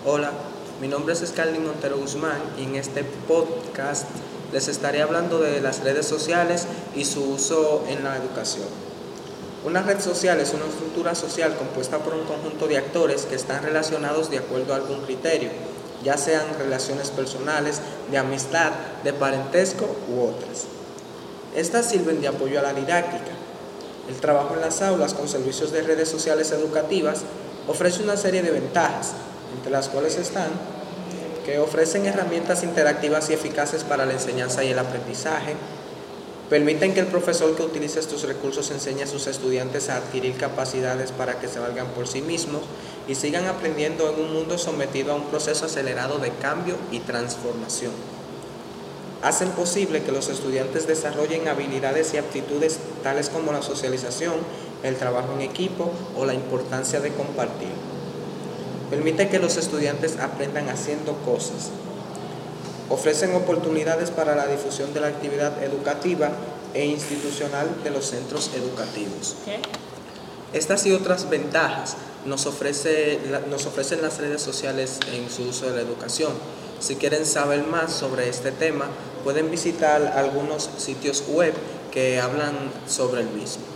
Hola, mi nombre es Scarlett Montero Guzmán y en este podcast les estaré hablando de las redes sociales y su uso en la educación. Una red social es una estructura social compuesta por un conjunto de actores que están relacionados de acuerdo a algún criterio, ya sean relaciones personales, de amistad, de parentesco u otras. Estas sirven de apoyo a la didáctica. El trabajo en las aulas con servicios de redes sociales educativas ofrece una serie de ventajas, entre las cuales están que ofrecen herramientas interactivas y eficaces para la enseñanza y el aprendizaje, permiten que el profesor que utilice estos recursos enseñe a sus estudiantes a adquirir capacidades para que se valgan por sí mismos y sigan aprendiendo en un mundo sometido a un proceso acelerado de cambio y transformación. Hacen posible que los estudiantes desarrollen habilidades y aptitudes tales como la socialización, el trabajo en equipo o la importancia de compartir. Permite que los estudiantes aprendan haciendo cosas. Ofrecen oportunidades para la difusión de la actividad educativa e institucional de los centros educativos. Estas y otras ventajas nos ofrecen las redes sociales en su uso de la educación. Si quieren saber más sobre este tema, pueden visitar algunos sitios web que hablan sobre el mismo.